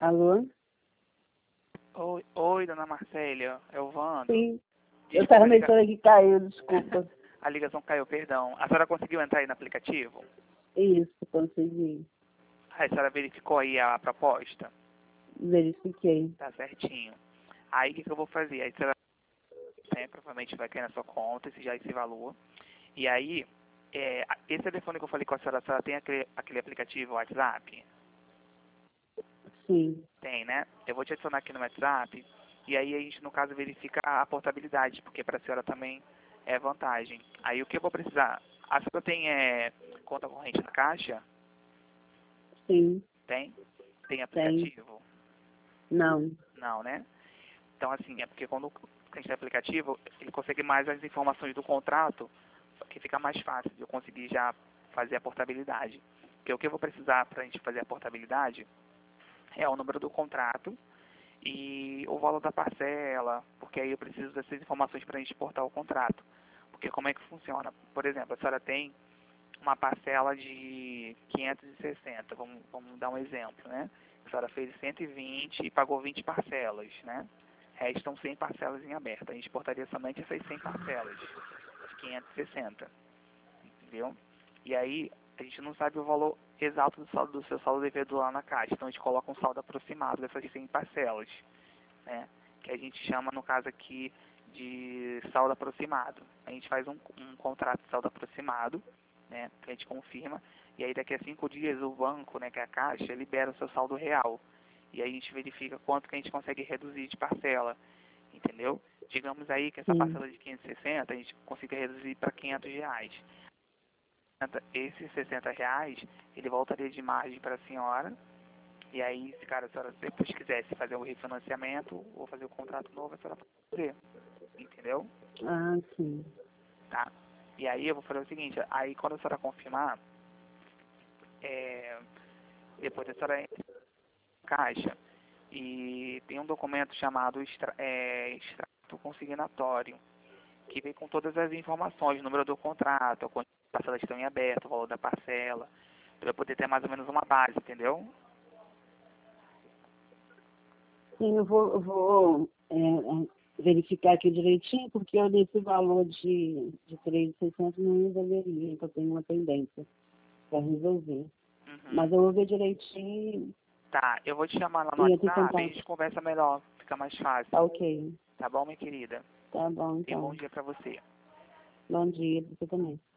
Alô? Oi, dona Marcélia, é o Vando. Sim. Eu Desculpa, estava pensando que caiu, desculpa. a ligação caiu, perdão. A senhora conseguiu entrar aí no aplicativo? Isso, consegui. A senhora verificou aí a proposta? Verifiquei. Tá certinho. Aí o que eu vou fazer? Aí a senhora provavelmente vai cair na sua conta esse valor. E aí, esse telefone que eu falei com a senhora tem aquele aplicativo WhatsApp? Sim. Tem, né? Eu vou te adicionar aqui no WhatsApp. E aí a gente, no caso, verifica a portabilidade, porque para a senhora também é vantagem. Aí o que eu vou precisar? A senhora tem conta corrente na Caixa? Sim. Tem? Tem Tem. aplicativo? Não. Não, né? Então, assim, é porque quando a gente tem aplicativo, ele consegue mais as informações do contrato, que fica mais fácil de eu conseguir já fazer a portabilidade. Porque o que eu vou precisar para a gente fazer a portabilidade é o número do contrato e o valor da parcela, porque aí eu preciso dessas informações para a gente exportar o contrato. Porque como é que funciona? Por exemplo, a senhora tem uma parcela de 560, vamos dar um exemplo, né? A senhora fez 120 e pagou 20 parcelas, né? Restam 100 parcelas em aberto. A gente exportaria somente essas 100 parcelas de 560, entendeu? E aí, a gente não sabe o valor exato do seu saldo devedor lá na Caixa, então a gente coloca um saldo aproximado dessas 100 parcelas, né? Que a gente chama, no caso aqui, de saldo aproximado. A gente faz um contrato de saldo aproximado, né? Que a gente confirma, e aí daqui a 5 dias o banco, né, que é a Caixa, libera o seu saldo real. E aí a gente verifica quanto que a gente consegue reduzir de parcela, entendeu? Digamos aí que essa Sim. parcela de 560 a gente consiga reduzir para R$ 500. Esses R$ 60, ele voltaria de margem para a senhora. E aí, se cara, a senhora depois quisesse fazer o refinanciamento ou fazer o contrato novo, a senhora pode fazer. Entendeu? Ah, sim. Tá? E aí eu vou fazer o seguinte, aí quando a senhora confirmar, depois a senhora entra na Caixa e tem um documento chamado extrato consignatório, que vem com todas as informações, o número do contrato, quantas parcelas estão em aberto, o valor da parcela, para eu poder ter mais ou menos uma base, entendeu? Sim, verificar aqui direitinho, porque eu nesse valor de 3.600 não resolveria, então eu tenho uma pendência para resolver. Uhum. Mas eu vou ver direitinho Tá, eu vou te chamar lá no e entro em WhatsApp e a contato. gente conversa melhor, fica mais fácil. Tá ok. Tá bom, minha querida? Tá bom, Tenha um bom então. dia pra você. Bom dia para você também.